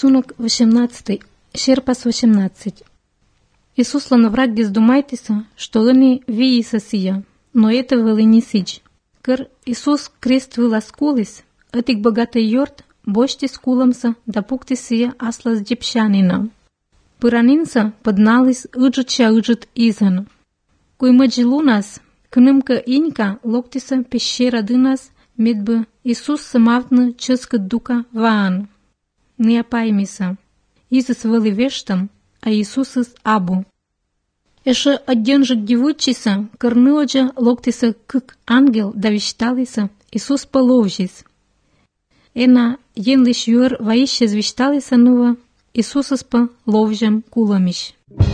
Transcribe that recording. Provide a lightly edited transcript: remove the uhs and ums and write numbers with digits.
Рисунок 18. Шерпас 18. Исус ланавраг гездумайтеса, что лъни вии са сия, но это вълни сич. Кър Исус крест вила скулис, атик богата йорт, бощи скуламса, да пукти сия аслас джепшанина. Пыранинса подналис ыджуча ыджут изан. Куй мъджи лунас, кнымка инька локтиса пещера дынас, медбы Исус самавтны чъскът дука ваан. Не паймиса. Изыс вали вештам, а Иисусыз абу. Эше отденжик девучиса, кырныоджа локтиса кык ангел да вещалиса, Исус половжис. Ена ен лиш юр ваище звещалиса нува, Исусыз па ловжам куламиш.